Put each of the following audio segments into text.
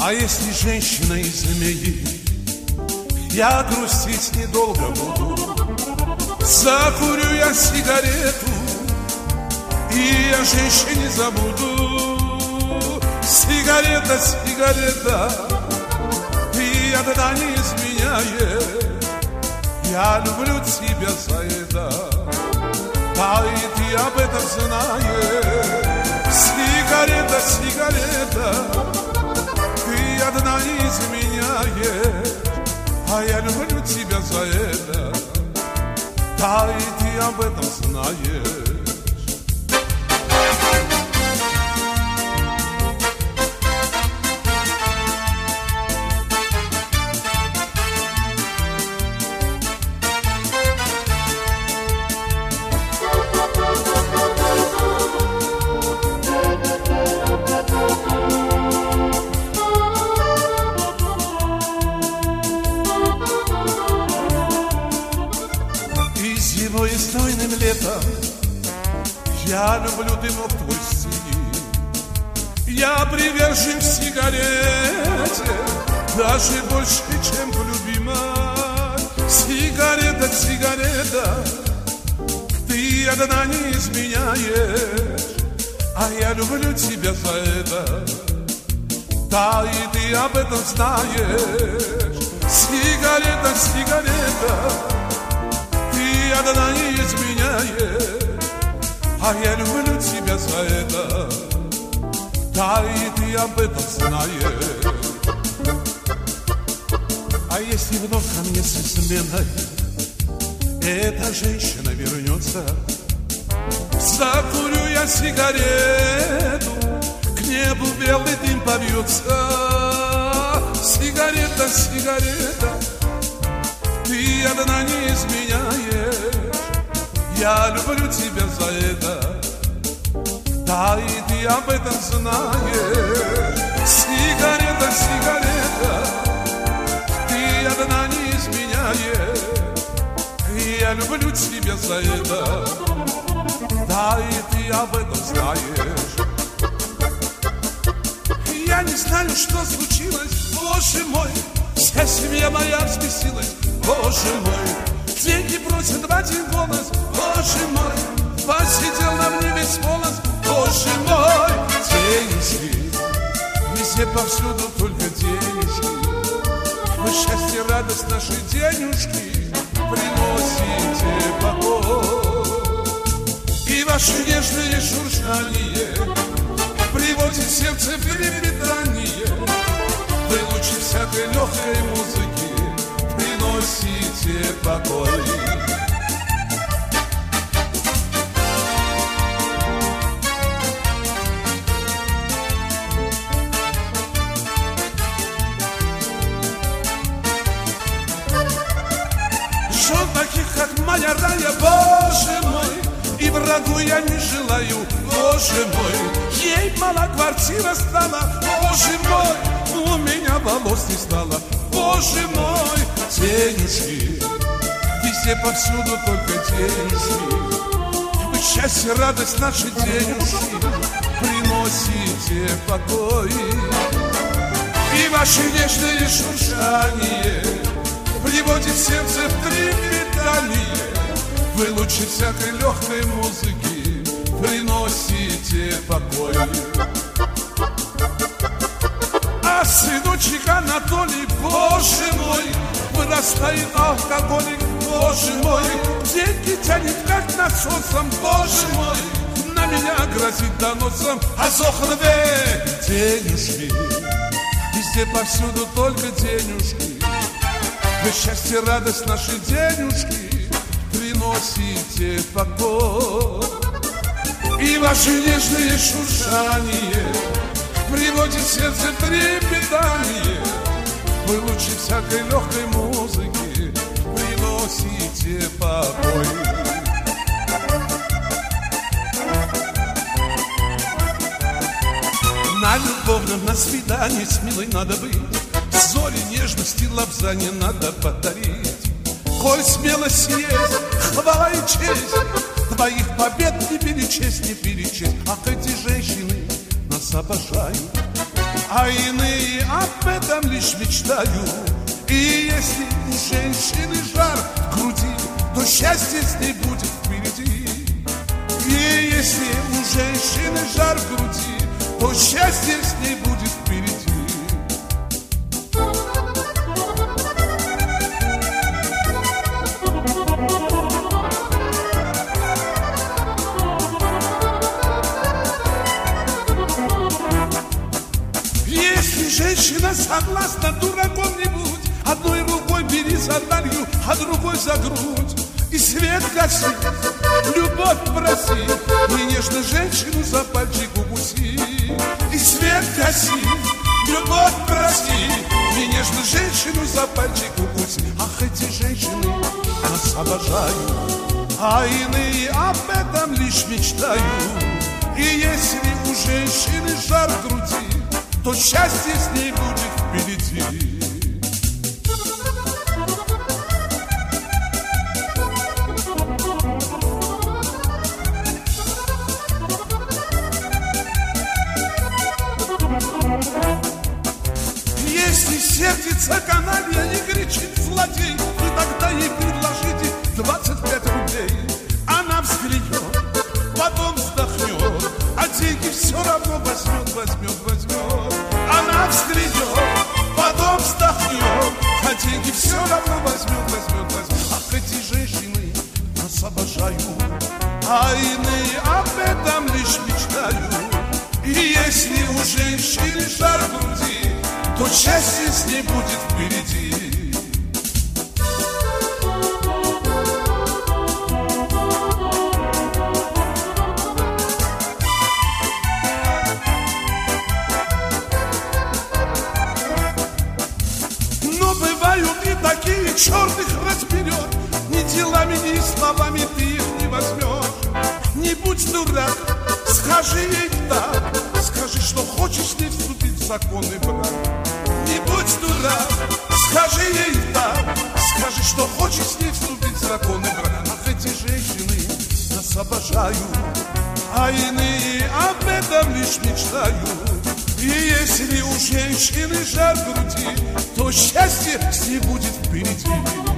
А если женщина изменит, я грустить недолго буду. Закурю я сигарету, и о женщине забуду. Сигарета, сигарета, ты одна не изменяешь. Я люблю тебя за это, да и ты об этом знаешь. Сигарета, сигарета, ты одна не изменяешь. А я люблю тебя за это, да и ты об этом знаешь. Зимой и знойным летом я люблю дымок твой синий. Я привержен сигарете даже больше, чем к любимой. Сигарета, сигарета, ты одна не изменяешь. А я люблю тебя за это, да и ты об этом знаешь. Сигарета, сигарета, ты одна не изменяешь. А я люблю тебя за это, да и ты об этом знаешь. А если вновь ко мне с изменой эта женщина вернется, закурю я сигарету, к небу белый дым побьется. Сигарета, сигарета, ты одна не изменяешь. Я люблю тебя за это, да и ты об этом знаешь. Сигарета, сигарета, ты одна не изменяешь. Я люблю тебя за это, да и ты об этом знаешь. Я не знаю, что случилось, боже мой. Вся семья моя взбесилась, боже мой. Деньги просят в один голос, боже мой. Посидел на мне весь волос, боже мой. Денежки, везде повсюду только денежки. Вы счастье, радость, наши денежки приносите покой. И ваше нежное шуршание приводит сердце в трепетание. Вы лучше всякой легкой музыки приносите покой. Жен таких, как моя Рая, боже мой, и врагу я не желаю, боже мой. Ей мало квартира стала, боже мой, у меня волос не стало, боже мой. Денежки, везде повсюду только денежки. Счастье, радость, наши денежки приносите покой. И ваше нежное шуршание приводит сердце в трепетание. Вы лучше всякой легкой музыки приносите покой. А сыночек Анатолий, боже мой, вырастает алкоголик, боже мой. Деньги тянет как насосом, боже мой. На меня грозит доносом, а сохнве денежки. Везде повсюду только денежки. Вы счастье, радость, наши денежки приносите покой. И ваше нежное шуршание приводит сердце в трепетание. Вы лучше всякой легкой музыки приносите покой. На любовном, на свидании с милой надо быть. Зори нежности, лапзания надо подарить. Коль смелость есть, хвала и честь, твоих побед не перечесть, не перечесть. Ах, эти женщины нас обожают. а иные об этом лишь мечтают. И если у женщины жар в груди, то счастье с ней будет впереди. И если у женщины жар в груди, то счастье с ней будет впереди. Если женщина согласна, дураком не будь, одной рукой бери за талию, а другой за грудь. И свет гаси, любовь проси, и нежно женщину за пальчик укуси. И свет гаси, любовь проси, и нежно женщину за пальчик укуси. Ах, эти женщины нас обожают, а иные об этом лишь мечтают. И если у женщины жар в груди, то счастье с ней будет впереди. Если сердится каналья и кричит злодей, вы тогда ей предложите 25 рублей. Она взглянет, потом вздохнет, а деньги все равно возьмет. Она взглянет, потом вздохнет, а деньги все равно возьмет. Ах, эти женщины нас обожают, а иные об этом лишь мечтают. И если у женщины жар в груди, то счастье с ней будет впереди. Но бывают и такие, черт их разберет, ни делами, ни словами ты их не возьмешь. Не будь дурак, скажи ей так, скажи, что хочешь с ней вступить в законный брак. Не будь дурак, скажи ей так, скажи, что хочешь с ней вступить в законный брак. Ах, эти женщины нас обожают, а иные об этом лишь мечтают. И если у женщины жар в груди, то счастье с ней будет впереди.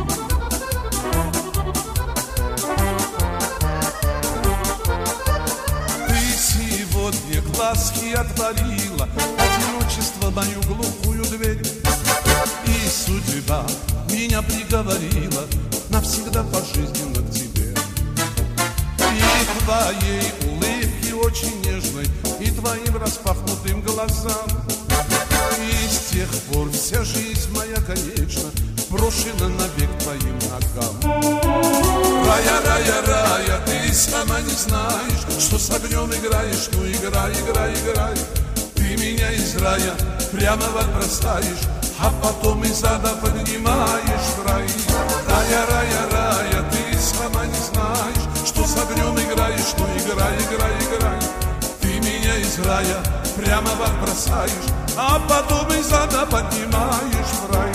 Сегодня глазки отворила, одиночество мою глухую дверь. И судьба меня приговорила навсегда пожизненно к тебе. И твоей улыбке очень нежной, и твоим распахнутым глазам. И с тех пор вся жизнь моя, конечно, брошена навек твоим ногам. Рая, рая, рая, ты сама не знаешь, что с огнем играешь, ну играй. Ты меня из рая прямо в ад бросаешь, а потом из ада поднимаешь в рай. Рая, рая, рая, ты сама не знаешь, что с огнем играешь, ну играй. Ты меня из рая прямо в ад бросаешь, а потом из ада поднимаешь в рай.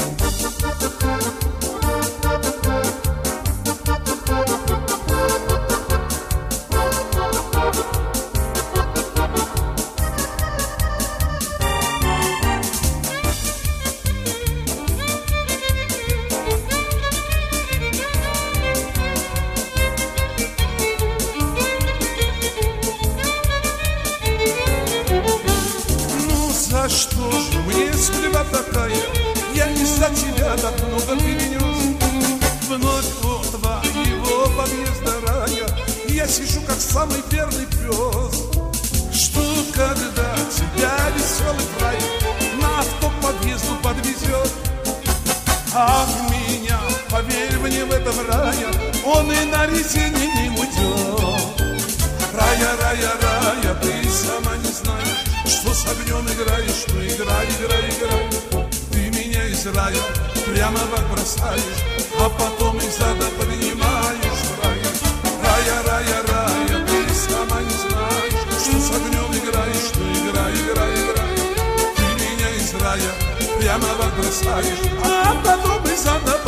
За что же мне судьба такая? Я из-за тебя так много перенес. Вновь у твоего подъезда рая я сижу, как самый верный пес. Что когда тебя веселый край на авто к подъезду подвезет? А меня, поверь мне, в этом рая он и на резине не уйдет. Рая, рая, рая, ты сама не знаешь, что с огнем играешь, ну играй. Ты меня из рая прямо в ад бросаешь, а потом из ада поднимаешь в рай. Рая, рая, рая, ты сама не знаешь, что с огнем играешь, ну играй. Ты меня из рая прямо в ад бросаешь, а потом из ада